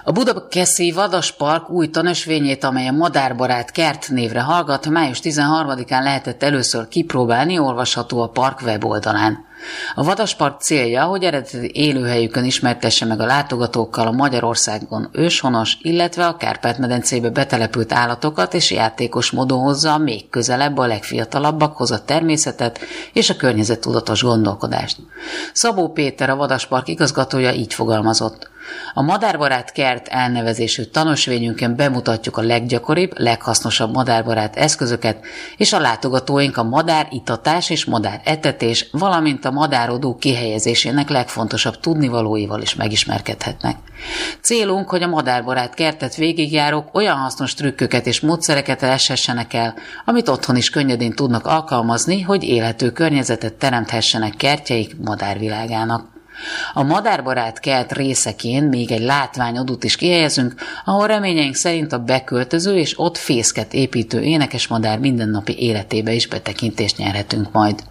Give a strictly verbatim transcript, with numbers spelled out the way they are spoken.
A Budakeszi Vadaspark új tanösvényét, amely a Madárbarát kert névre hallgat, május tizenharmadikán lehetett először kipróbálni, olvasható a park weboldalán. A Vadaspark célja, hogy eredeti élőhelyükön ismertesse meg a látogatókkal a Magyarországon őshonos, illetve a Kárpát-medencébe betelepült állatokat, és játékos módon hozza még közelebb a legfiatalabbakhoz a természetet és a környezettudatos gondolkodást. Szabó Péter, a Vadaspark igazgatója így fogalmazott. A Madárbarát kert elnevezésű tanúsvényünkön bemutatjuk a leggyakoribb, leghasznosabb madárbarát eszközöket, és a látogatóink a madár itatás és madár etetés, valamint a madárodó kihelyezésének legfontosabb tudnivalóival is megismerkedhetnek. Célunk, hogy a madárbarát kertet végigjárok, olyan hasznos trükköket és módszereket leshessenek el, amit otthon is könnyedén tudnak alkalmazni, hogy élhető környezetet teremthessenek kertjeik madárvilágának. A Madárbarát kert részeként még egy látványodót is kihelyezünk, ahol reményeink szerint a beköltöző és ott fészket építő énekesmadár mindennapi életébe is betekintést nyerhetünk majd.